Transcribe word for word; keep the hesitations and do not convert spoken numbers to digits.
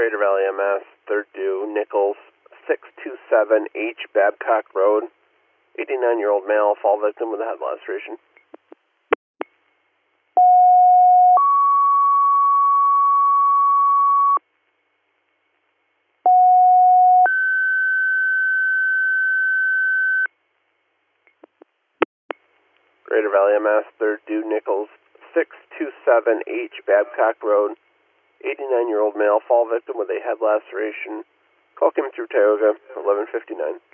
Greater Valley M S, third due, Nichols, six two seven H Babcock Road, eighty-nine-year-old male, fall victim with a head laceration. Greater Valley M S, third due, Nichols, six two seven H Babcock Road, eighty-nine-year-old male, fall victim with a head laceration. Call came through Tioga, eleven fifty-nine.